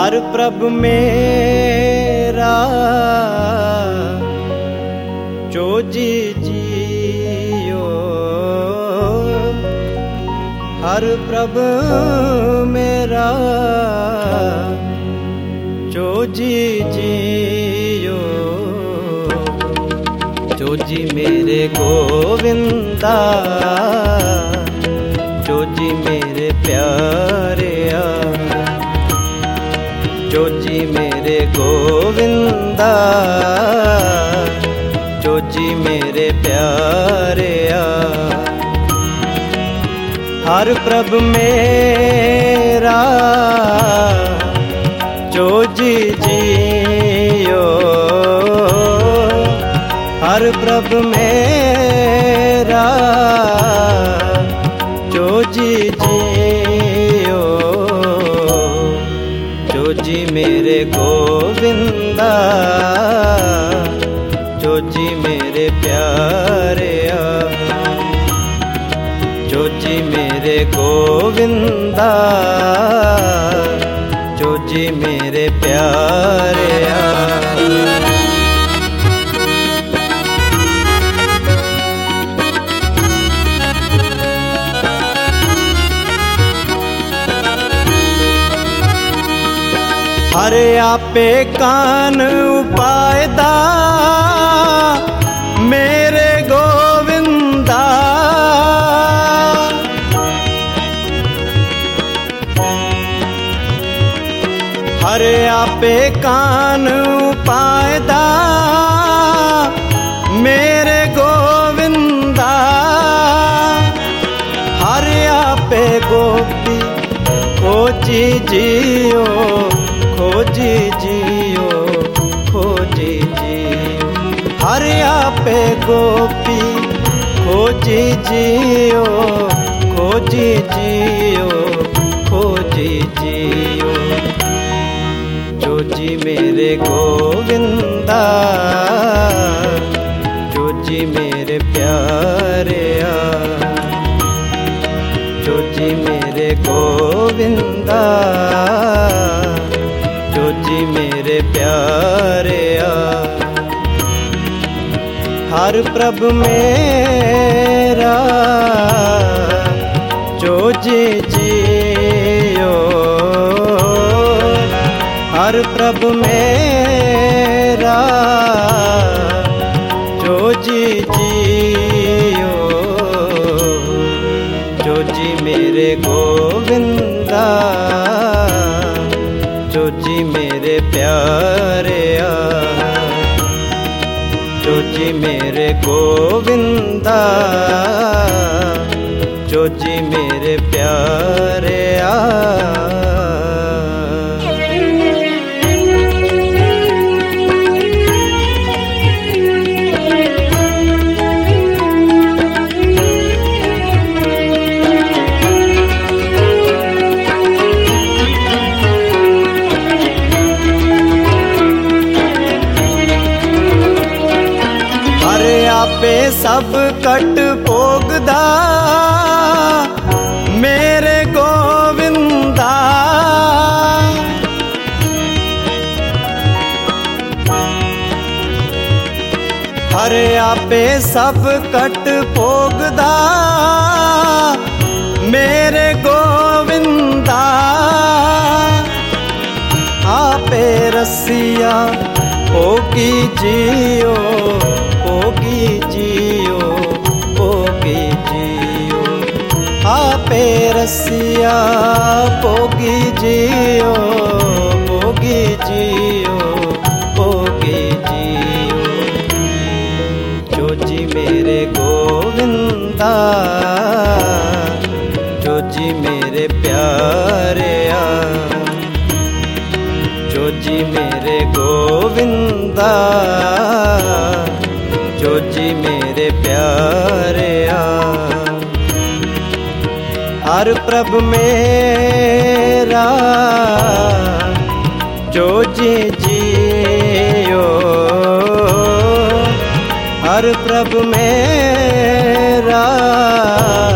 हर प्रभु मेरा जो जी जियो, हर प्रभु मेरा जो जी जियो, जो जी मेरे गोविंदा, जो जी मेरे प्यारे, जो जी मेरे गोविंदा, जो जी मेरे प्यारे। हर प्रभु मेरा जो जी जियो, हर प्रभु मेरा जो जी जियो, जो जी मेरे गोविंदा, जो जी मेरे प्यारे, जो जी मेरे गोविंदा, जो जी मेरे प्यारे। हर आपे कान उपायदा मेरे गोविंदा, हर आपे कान उपायदा मेरे गोविंदा, हर आपे गोपी खोजी जियो, खोजी जियो, खोजी जियो, हर आपे गोपी खोजी जियो, खोजी जियो, खोजी जियो, जो जी मेरे गोविंदा, जो जी मेरे प्यारे, जो जी मेरे गोविंदा, जो जी मेरे प्यारे। हर प्रभु मेरा जो जी जियो, हर प्रभु मेरा जो जी जियो, जो जी मेरे गोविंदा, जो जी मेरे प्यारे, जो जी मेरे गोविंदा, जो जी मेरे प्यारे। आपे सब कट भोगदा मेरे गोविंदा, हर आपे सब कट भोगदा मेरे गोविंदा, आपे रसिया होगी जियो, होगी जियो, होगी जियो, आपे रसिया होगी जियो, होगी जियो, होगी जियो, जो जी मेरे गोविंदा, जो जी मेरे प्यारे, जो जी मेरे गोविंदा, जो जी मेरे प्यारे। हर प्रभु मेरा जो जी जियो, हर प्रभु मेरा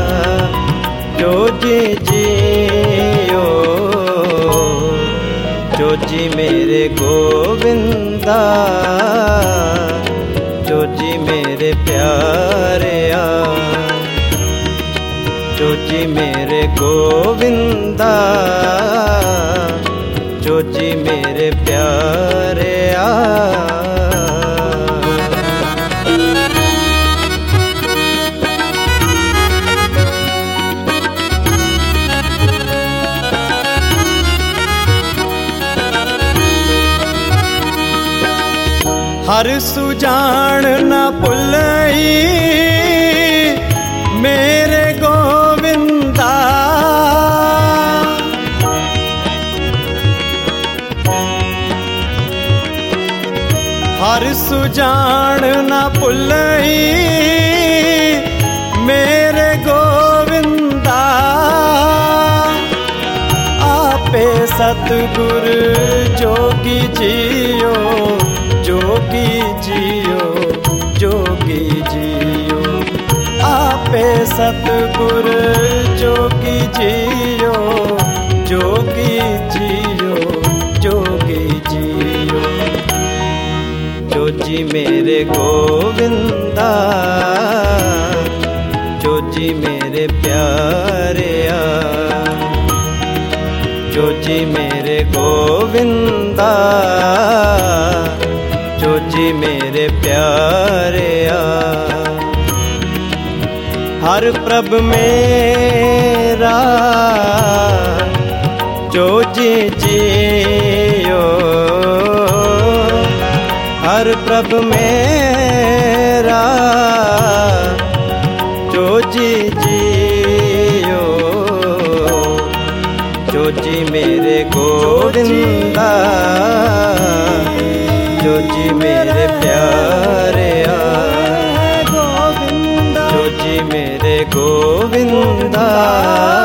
जो जी जियो, जो जी मेरे गोविंदा, जो जी मेरे प्यारे आ, जो जी मेरे गोविंदा, जो जी मेरे प्यारे आ। हर सुजान न भुलई मेरे गोविंदा, हर सुजान न भुलई मेरे गोविंदा। आपे सतगुर जोगी जियो, जोगी जियो, जोगी जियो। आपे सतगुर जोगी जियो, जोगी जियो, जोगी जियो। जो जी मेरे गोविंदा, जो जी मेरे प्यारे आ, जो जी मेरे गोविंदा, जो जी मेरे प्यारे आ। हर प्रभ मेरा जो जी जियो, हर प्रभ मेरा जो जी जियो, जो जी मेरे गोविंदा, जो जी मेरे प्यारे आ, जो जी मेरे गोविंदा।